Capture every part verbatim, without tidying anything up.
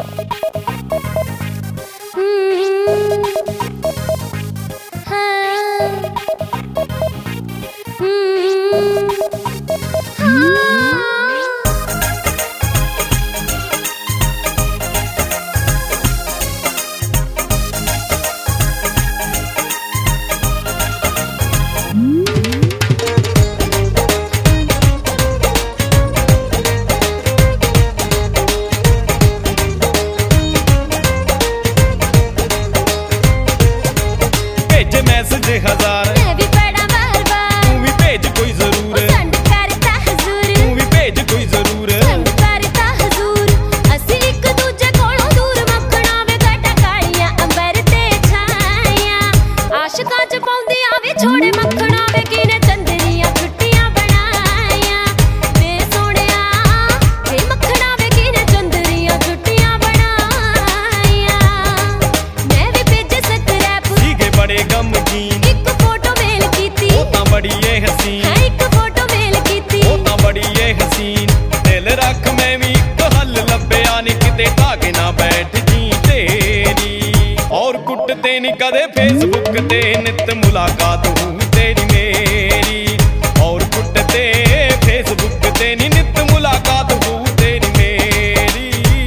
message हजार मैं भी पढ़ा बार बार तू भी भेज कोई जरूर संड करता हजूर तू भी भेज कोई जरूर संड करता हजूर असी एक दूजे कोलों दूर मखना वे घटा कालियां अंबर ते छाया आशिकां च पाउंदी आवे छोड़े मखना वे किने चंदरियां छुट्टियां बनाया वे सोहणिया वे मखना वे किने चंदरियां छुट्टियां बनाया मैं भी भेजे सतरैप सीगे बड़े गम एक फोटो मेल कीती ओ तां बड़ी ए हसीन है एक फोटो मेल कीती ओ तां बड़ी ए हसीन दिल रख मैं भी एक हल लभया नी किते धागे ना बैठ जी तेरी और कुटते नी कदे फेसबुक ते नित मुलाकात हुई तेरी मेरी और कुटते फेसबुक ते नी नित मुलाकात हुई तेरी मेरी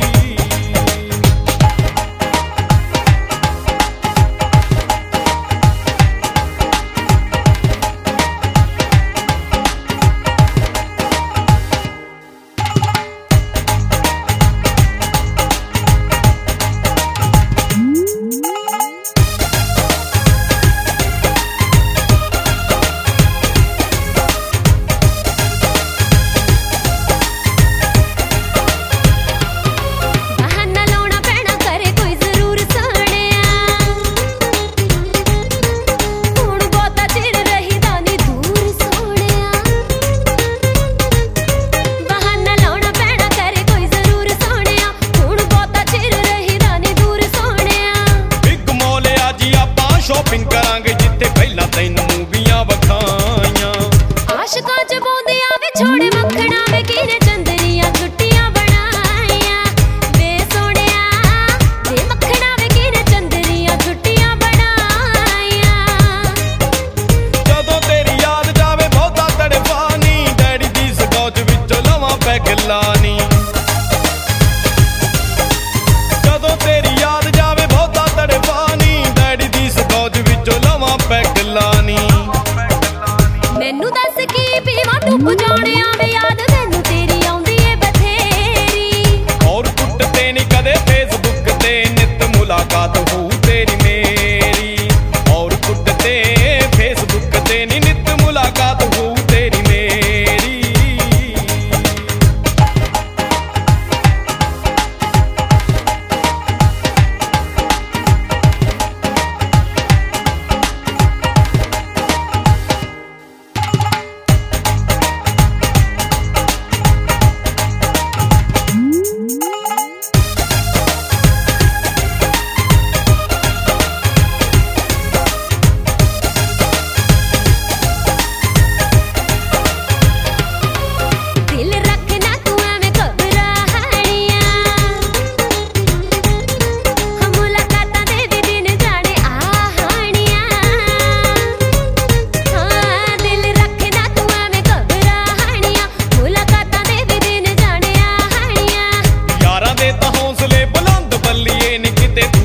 शॉपिंग करांगे जिथे पहला तैनू मूवियां वखाइयां आशिकां च पाउंदी आवे छोड़े मखना वे किने चंदरियां छुट्टियां बनाया वे सोहणिया वे मखना वे किने चंदरियां छुट्टियां बनाया जदों तेरी याद जावे बहुता तड़पानी डैडी दी सकौच विचों लवां पैग लानी जदों तेरी याद जावे बहुता तड़पानी डैडी दी सकौच विचों लवां पैग लानी मैनू दस की पीवां डुब जाने आवे याद मैनू तेरी आउंदी ए बथेरी और कुटते नी कदे फेसबुक ते नित मुलाकात हो तेरी मेरी और कुटते फेसबुक ते नी नित मुलाकात हो तेरी मेरी ते